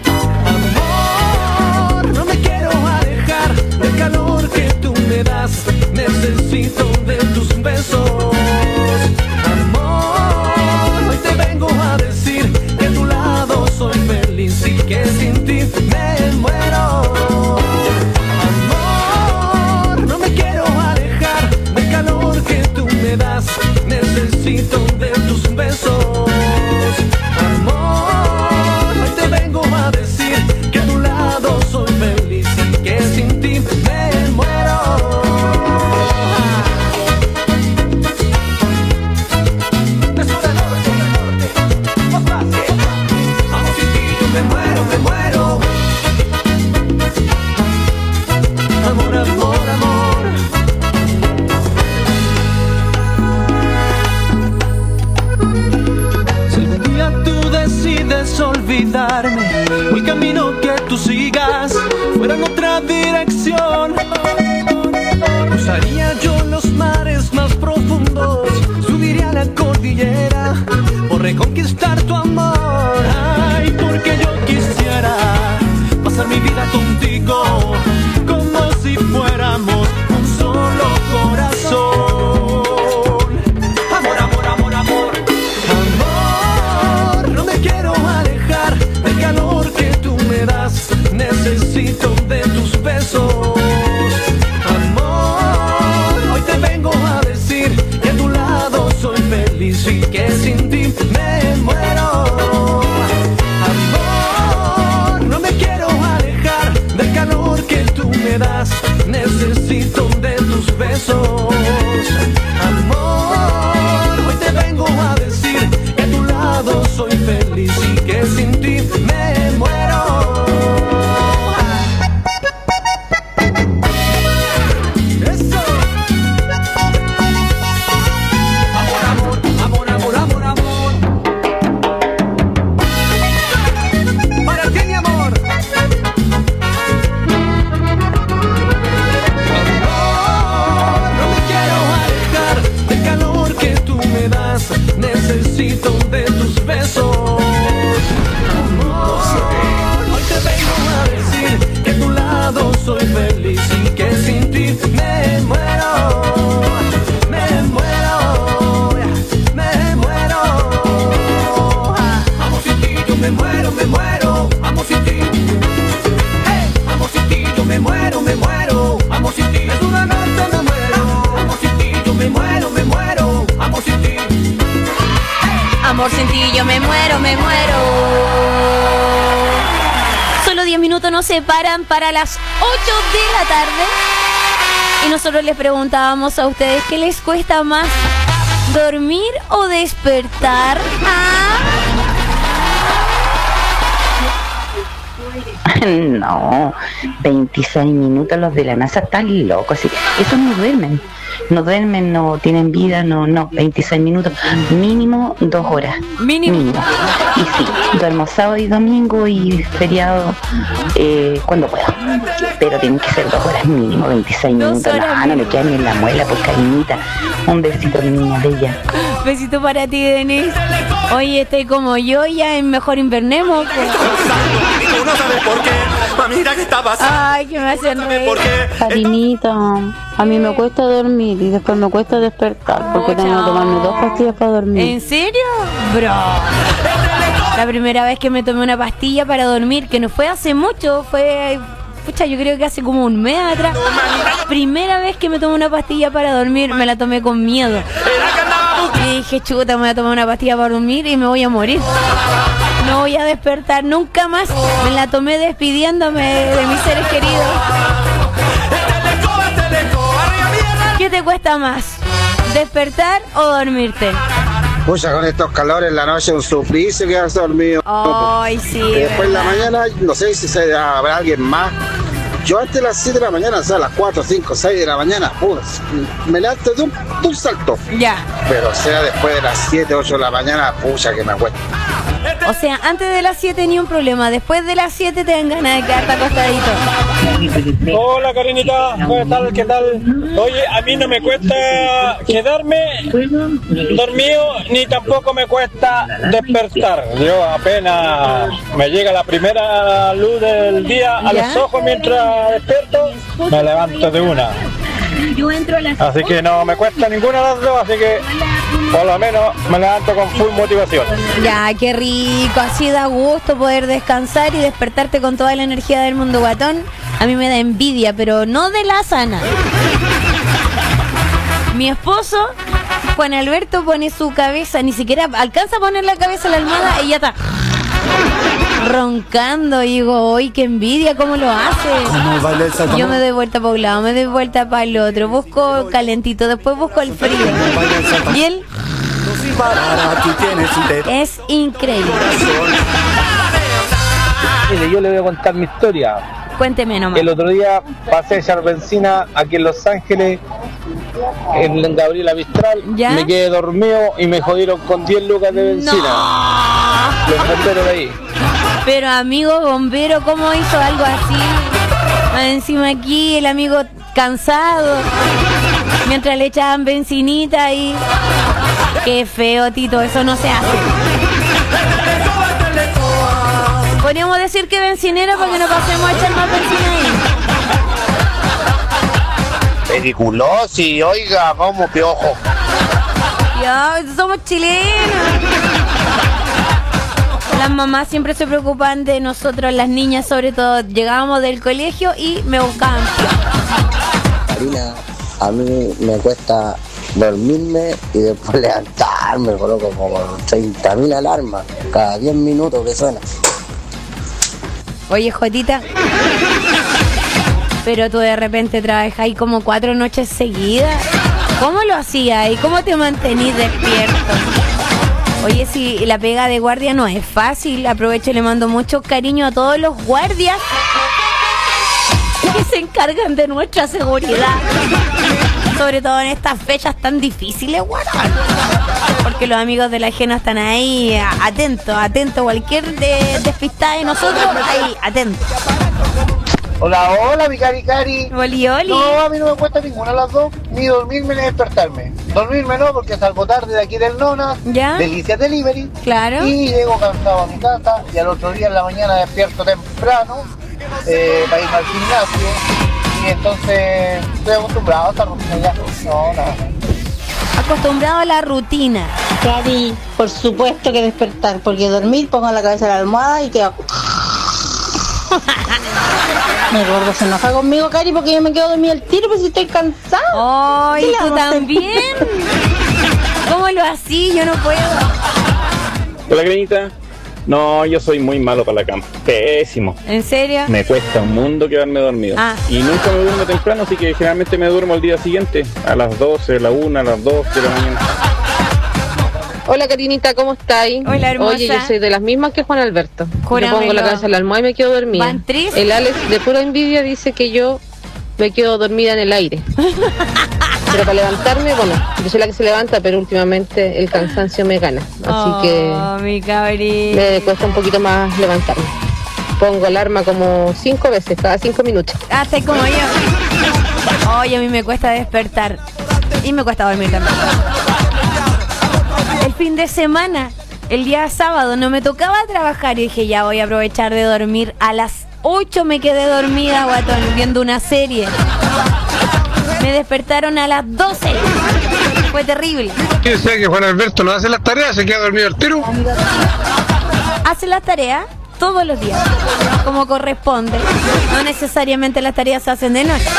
Amor, no me quiero alejar del calor que tú me das, necesito de tus besos. Amor, hoy te vengo a decir que a tu lado soy feliz y que sin ti me muero. Amor, no me quiero alejar del calor que tú me das, necesito de tus besos. Amor, hoy te vengo a decir que a tu lado soy feliz y que sin ti me muero. Me muero, me muero. Amor, amor, amor. Si algún día tú decides olvidarme, o el camino que tú sigas fuera en otra dirección, cruzaría yo los mares más profundos, subiría la cordillera por reconquistar tu amor. Ay, porque yo quisiera pasar mi vida contigo, como si fuéramos un solo corazón. Amor, amor, amor, amor. Amor, no me quiero alejar del calor que tú me das, necesito de tus besos. Amor, hoy te vengo a decir que a tu lado soy feliz y que sin ti me muero. Amor, no me quiero alejar del calor que tú me das, necesito de tus besos. Amor, hoy te vengo a decir que a tu lado soy feliz y que sin ti me muero. Eso. Amor, amor, amor, amor, amor, amor. Para ti, mi amor. Amor, no me quiero alejar del calor que tú me das, necesito de tus besos. Amor, hoy te vengo a decir que a tu lado soy feliz y que sin ti me muero. Me muero, me muero. Amo sin ti, yo me muero, me muero. Amo sin ti. Hey, amo sin ti, yo me muero, me muero. Amo sin ti, es una noche me muero. Amo sin ti, yo me muero, me muero. Amo sin ti. Amor sin ti yo me muero, me muero. Solo diez minutos nos separan para las ocho de la tarde. Y nosotros les preguntábamos a ustedes qué les cuesta más, dormir o despertar. ¿Ah? No, veintiséis minutos los de la NASA están locos. Sí. Esos no duermen, no duermen, no tienen vida, no, no, veintiséis minutos, mínimo dos horas. Mínimo. mínimo. Y sí, duermo sábado y domingo y feriado eh, cuando pueda. Pero tienen que ser dos horas mínimo, veintiséis minutos. No, no me queda ni en la muela, pues cariñita. Un besito, mi niña bella. Besito para ti, Denise. Oye, estoy como yo, ya en mejor invernemos. Pues. Tú no sabes por qué, mamita, ¿qué está pasando? Ay, que me hacen reír. Carinita, a mí me cuesta dormir y después me cuesta despertar porque oh, tengo que tomarme dos pastillas para dormir. ¿En serio? Bro. La primera vez que me tomé una pastilla para dormir, que no fue hace mucho, fue... Pucha, yo creo que hace como un mes atrás. Primera vez que me tomé una pastilla para dormir, me la tomé con miedo. Y dije, chuta, me voy a tomar una pastilla para dormir y me voy a morir. No voy a despertar nunca más. Me la tomé despidiéndome de mis seres queridos. ¿Qué te cuesta más? ¿Despertar o dormirte? Pucha, con estos calores en la noche un suplicio quedarse dormido. Ay, sí. Y después en la mañana, no sé si se, habrá alguien más. Yo antes de las siete de la mañana, o sea, a las cuatro, cinco, seis de la mañana, pues, me levanto de un, de un salto. Ya. Pero o sea, después de las siete, ocho de la mañana, pucha, que me acuesto. O sea, antes de las siete ni un problema, después de las siete te dan ganas de quedarte acostadito. Hola Karinita, ¿qué tal? ¿Qué tal? Oye, a mí no me cuesta quedarme dormido ni tampoco me cuesta despertar. Yo apenas me llega la primera luz del día a los ojos mientras despierto, me levanto de una. Así que no me cuesta ninguna de las dos, así que por lo menos me levanto con full motivación. Ya, qué rico, así da gusto poder descansar y despertarte con toda la energía del mundo, guatón. A mí me da envidia, pero no de la sana. Mi esposo, Juan Alberto, pone su cabeza, ni siquiera alcanza a poner la cabeza en la almohada y ya está roncando. Y digo, ¡ay, qué envidia! ¿Cómo lo hace? Yo me doy vuelta para un lado, me doy vuelta para el otro, busco calentito, después busco el frío. Y él es increíble. Mire, yo le voy a contar mi historia. Cuénteme nomás. El otro día pasé a echar benzina aquí en Los Ángeles, en Gabriela Mistral. ¿Ya? Me quedé dormido y me jodieron con diez lucas de benzina. No. Los bomberos de ahí. Pero amigo bombero, ¿cómo hizo algo así? Encima aquí el amigo cansado, mientras le echaban bencinita y... Qué feo, Tito, eso no se hace. Podríamos decir que bencinera para que no pasemos a echar más benzina ahí. Peliculosi, oiga, como piojo. Ya, somos chilenos. Las mamás siempre se preocupan de nosotros, las niñas sobre todo. Llegábamos del colegio y me buscaban. Karina, a mí me cuesta dormirme y después levantarme, coloco como treinta mil alarmas cada diez minutos que suena. Oye, Jotita, pero tú de repente trabajas ahí como cuatro noches seguidas. ¿Cómo lo hacías y cómo te mantenís despierto? Oye, si la pega de guardia no es fácil, aprovecho y le mando mucho cariño a todos los guardias que se encargan de nuestra seguridad. Sobre todo en estas fechas tan difíciles, guarda. Porque los amigos de la ajena están ahí, atentos, atentos. Cualquier de, despistada de nosotros, ahí, atentos. Hola, hola, mi cari cari. Oli, oli. No, a mí no me cuesta ninguna de las dos, ni dormirme ni despertarme. Dormirme no, porque salgo tarde de aquí del Nona, ¿ya? Delicias Delivery. Claro. Y llego cansado a mi casa, y al otro día en la mañana despierto temprano, eh, para irme al gimnasio. Y entonces estoy acostumbrado a esta rutina ya. No, nada. Acostumbrado a la rutina. Cari, por supuesto que despertar, porque dormir, pongo la cabeza en la almohada y quedo... Mi gordo se enoja conmigo, Cari, porque yo me quedo dormida al tiro, pues si estoy cansado. ¡Ay, tú también! ¿Cómo lo así? Yo no puedo. Hola, Granita. No, yo soy muy malo para la cama. Pésimo. ¿En serio? Me cuesta un mundo quedarme dormido. Ah. Y nunca me duermo temprano, así que generalmente me duermo al día siguiente, a las doce, a la una, a las dos de la mañana. Hola Karinita, ¿cómo estáis? Hola, hermosa. Oye, yo soy de las mismas que Juan Alberto. Júramelo. Yo pongo la cabeza en la almohada y me quedo dormida. ¿Van tristes? El Alex, de pura envidia, dice que yo me quedo dormida en el aire. Pero para levantarme, bueno, yo soy la que se levanta, pero últimamente el cansancio me gana. Así oh, que mi cabrito, me cuesta un poquito más levantarme. Pongo alarma como cinco veces, cada cinco minutos. Ah, sé como yo. Oye, a mí me cuesta despertar. Y me cuesta dormir también. El fin de semana, el día sábado, no me tocaba trabajar. Y dije, ya voy a aprovechar de dormir. A las ocho me quedé dormida, guatón, viendo una serie. Me despertaron a las doce. Fue terrible. Yo sé que Juan Alberto no hace las tareas, se queda dormido al tiro. Hace las tareas todos los días, como corresponde. No necesariamente las tareas se hacen de noche.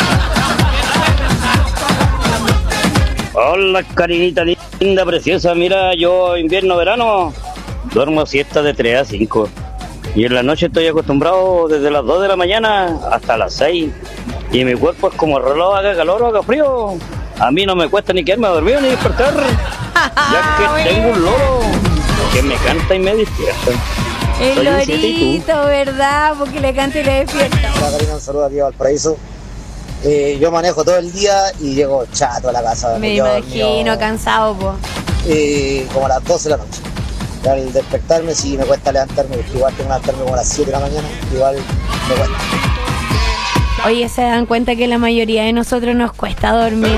Hola, Karinita linda, preciosa. Mira, yo invierno, verano, duermo siesta de tres a cinco. Y en la noche estoy acostumbrado desde las dos de la mañana hasta las seis. Y mi cuerpo es como el reloj, haga calor o haga frío. A mí no me cuesta ni quedarme dormido ni despertar. Ya que tengo un loro que me canta y me despierta. El lorito, ¿verdad? Porque le canta y le despierta. Hola, Karina, un saludo aquí a Valparaíso. Eh, yo manejo todo el día y llego chato a la casa. Me imagino, dormido, cansado, po. Eh, como a las doce de la noche. Y al despertarme sí me cuesta levantarme, porque igual tengo que levantarme como a las siete de la mañana, igual me cuesta. Oye, ¿se dan cuenta que la mayoría de nosotros nos cuesta dormir?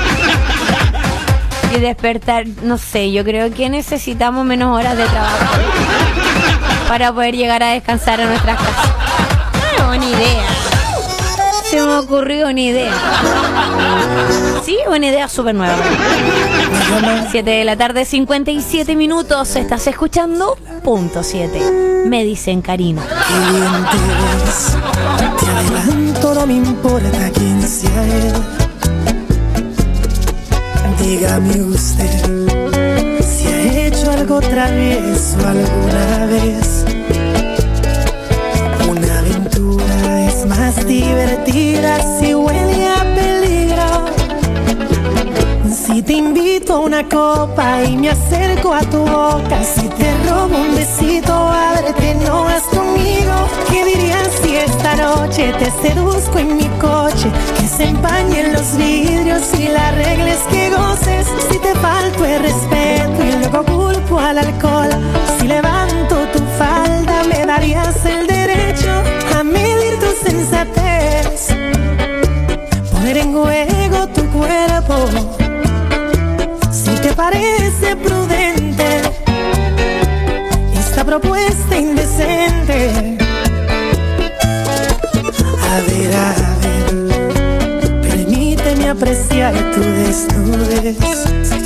Y despertar, no sé, yo creo que necesitamos menos horas de trabajo para poder llegar a descansar a nuestras casas. No, una idea. Se me ocurrió una idea. Sí, una idea súper nueva. siete de la tarde, cincuenta y siete minutos. Estás escuchando Punto siete. Me dicen Karina. Te adelanto, no me importa quién sea él. Dígame usted si ha hecho algo travieso alguna vez. Una aventura es más divertida si huele a peligro. Si te invito a una copa y me acerco a tu boca, si te robo un besito, ábrete, no vas conmigo. ¿Qué dirías si esta noche te seduzco en mi coche? Que se empañen los vidrios y las reglas que goces. Si te falto el respeto y luego culpo al alcohol, si levanto tu falda me darías el derecho a medir tu sensatez, poner en juego tu cuerpo. Si te parece prudente esta propuesta indecente, a ver, a ver, permíteme apreciar tu desnudez.